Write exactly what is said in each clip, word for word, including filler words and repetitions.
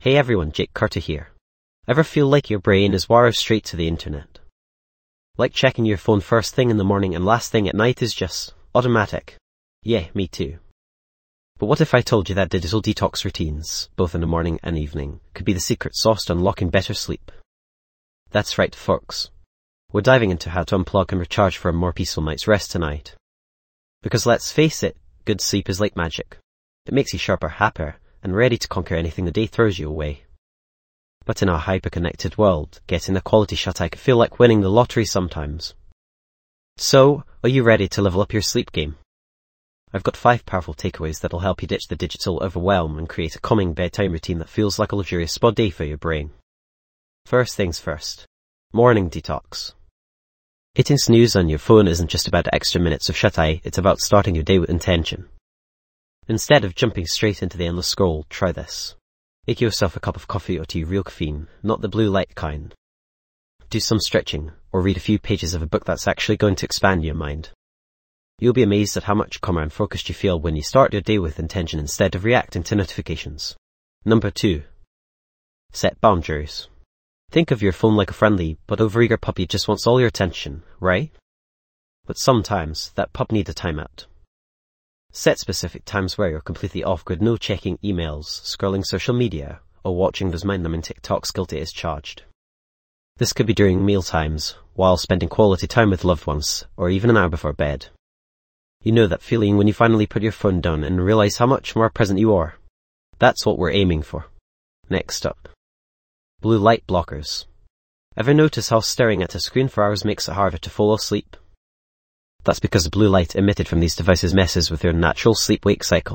Hey everyone, Jake Curta here. Ever feel like your brain is wired straight to the internet? Like checking your phone first thing in the morning and last thing at night is just automatic? Yeah, me too. But what if I told you that digital detox routines, both in the morning and evening, could be the secret sauce to unlocking better sleep? That's right, folks. We're diving into how to unplug and recharge for a more peaceful night's rest tonight. Because let's face it, good sleep is like magic. It makes you sharper, happier, and ready to conquer anything the day throws you away. But in our hyper-connected world, getting a quality shut-eye can feel like winning the lottery sometimes. So, are you ready to level up your sleep game? I've got five powerful takeaways that'll help you ditch the digital overwhelm and create a calming bedtime routine that feels like a luxurious spa day for your brain. First things first. Morning detox. Hitting snooze on your phone isn't just about extra minutes of shut-eye, it's about starting your day with intention. Instead of jumping straight into the endless scroll, try this. Make yourself a cup of coffee or tea, real caffeine, not the blue light kind. Do some stretching, or read a few pages of a book that's actually going to expand your mind. You'll be amazed at how much calmer and focused you feel when you start your day with intention instead of reacting to notifications. Number two. Set boundaries. Think of your phone like a friendly but overeager puppy just wants all your attention, right? But sometimes, that pup needs a timeout. Set specific times where you're completely off-grid, no checking emails, scrolling social media, or watching those mind-numbing TikToks guilty as charged. This could be during meal times, while spending quality time with loved ones, or even an hour before bed. You know that feeling when you finally put your phone down and realize how much more present you are? That's what we're aiming for. Next up. Blue light blockers. Ever notice how staring at a screen for hours makes it harder to fall asleep? That's because the blue light emitted from these devices messes with your natural sleep-wake cycle.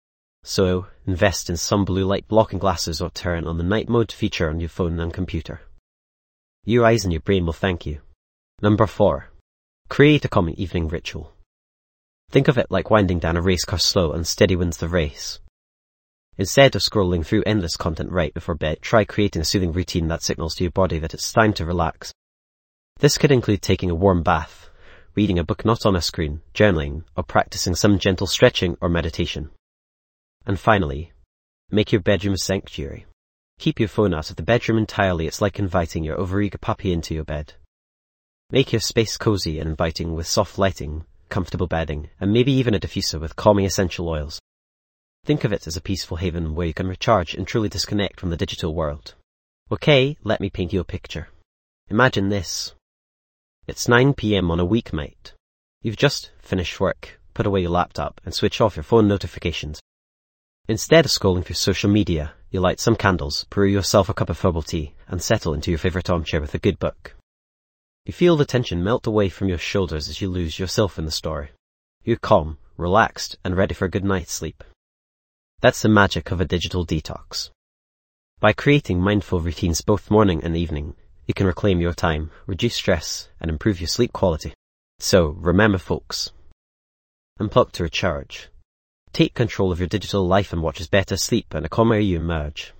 So, invest in some blue light blocking glasses or turn on the night mode feature on your phone and computer. Your eyes and your brain will thank you. Number four. Create a calming evening ritual. Think of it like winding down a race car. Slow and steady wins the race. Instead of scrolling through endless content right before bed, try creating a soothing routine that signals to your body that it's time to relax. This could include taking a warm bath, reading a book not on a screen, journaling, or practicing some gentle stretching or meditation. And finally, make your bedroom a sanctuary. Keep your phone out of the bedroom entirely. It's like inviting your overeager puppy into your bed. Make your space cozy and inviting with soft lighting, comfortable bedding, and maybe even a diffuser with calming essential oils. Think of it as a peaceful haven where you can recharge and truly disconnect from the digital world. Okay, let me paint you a picture. Imagine this. It's nine p.m. on a weeknight. You've just finished work, put away your laptop, and switch off your phone notifications. Instead of scrolling through social media, you light some candles, brew yourself a cup of herbal tea, and settle into your favorite armchair with a good book. You feel the tension melt away from your shoulders as you lose yourself in the story. You're calm, relaxed, and ready for a good night's sleep. That's the magic of a digital detox. By creating mindful routines both morning and evening, you can reclaim your time, reduce stress, and improve your sleep quality. So, remember folks, unplug to recharge. Take control of your digital life and watch as better sleep and a calmer you emerge.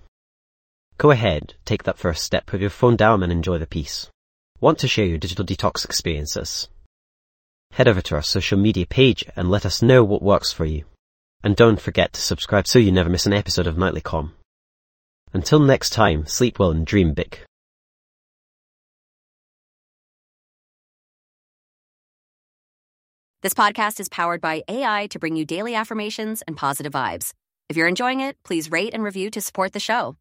Go ahead, take that first step, put your phone down and enjoy the peace. Want to share your digital detox experiences? Head over to our social media page and let us know what works for you. And don't forget to subscribe so you never miss an episode of Nightly Calm. Until next time, sleep well and dream big. This podcast is powered by A I to bring you daily affirmations and positive vibes. If you're enjoying it, please rate and review to support the show.